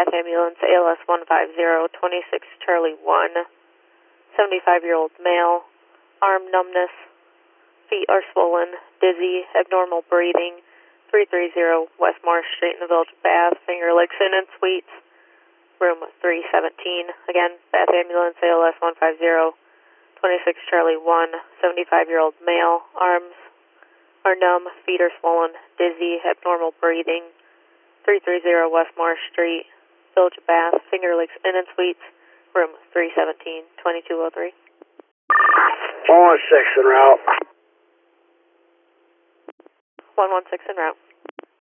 Bath Ambulance, ALS 150, 26 Charlie 1, 75-year-old male, arm numbness, feet are swollen, dizzy, abnormal breathing, 330 West Marsh Street in the Village of Bath, Finger Lakes Inn and Suites, room 317. Again, Bath Ambulance, ALS 150, 26 Charlie 1, 75-year-old male, arms are numb, feet are swollen, dizzy, abnormal breathing, 330 West Marsh Street, Village of Bath, Finger Lakes Inn and Suites, room 317, 2203. 116 en route. 116 en route.